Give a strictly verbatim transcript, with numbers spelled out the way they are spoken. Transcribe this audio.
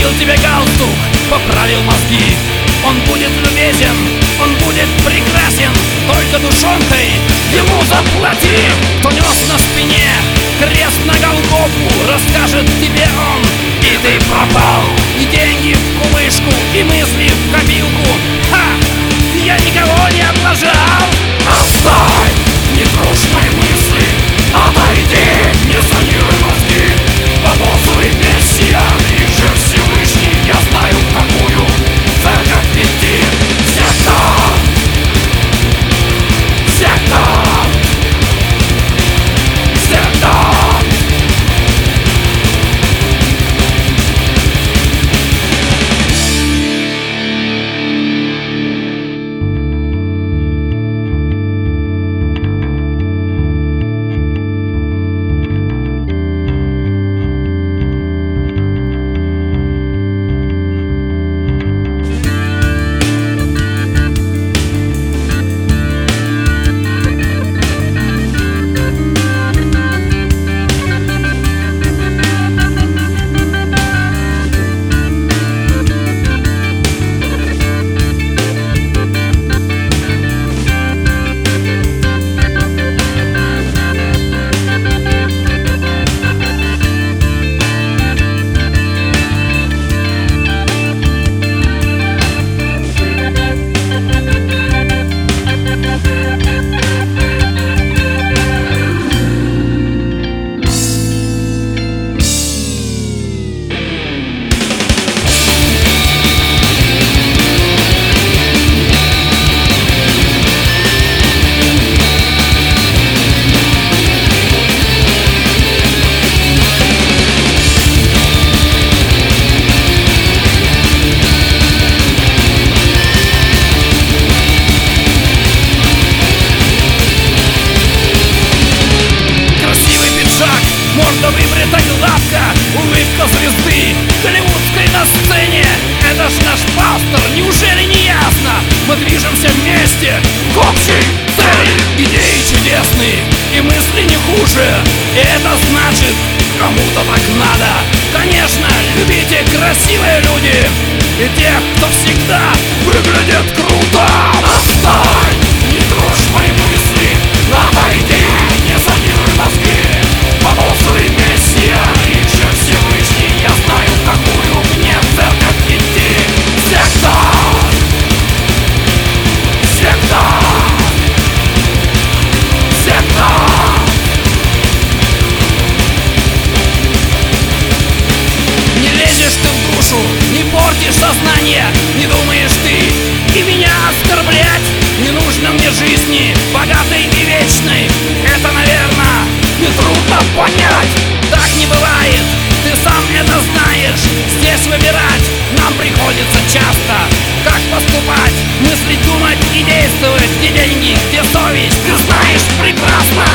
Купил тебе галстук, поправил мозги. Он будет любезен, он будет прекрасен, только душонкой ему заплати. Кто нес на спине крест на Голгофу, расскажет тебе он, и ты пропал. И деньги в кубышку, и мысли в копилку. Ха! Я никого не облажал. Оставь, не трожь мои мысли, отойди, не санируй мозги. Поносовый мессиан, и же Всевышний, я знаю, в какую церковь идти. Секта, секта, секта. Выбрита гладко, улыбка звезды голливудской на сцене. Это ж наш пастор, неужели не ясно? Мы движемся вместе к общей цели. Идеи чудесные и мысли не хуже. И это значит, кому-то так надо. Конечно, любите красивые люди и тех, кто всегда выглядит круто. Оставь, не трожь мои мысли, отойди, не санируй мозги. Поносовый мессиан, и же Всевышний, я знаю, в какую мне церковь идти. Секта, секта, секта. Не лезешь ты в душу, не портишь сознание, не думаешь ты и меня оскорблять. Не нужно мне жизни, богатой и вечной. Это, наверное, нетрудно понять. Так не бывает, ты сам это знаешь. Здесь выбирать нам приходится часто. Как поступать, мыслить, думать и действовать. Где деньги, где совесть, ты знаешь прекрасно.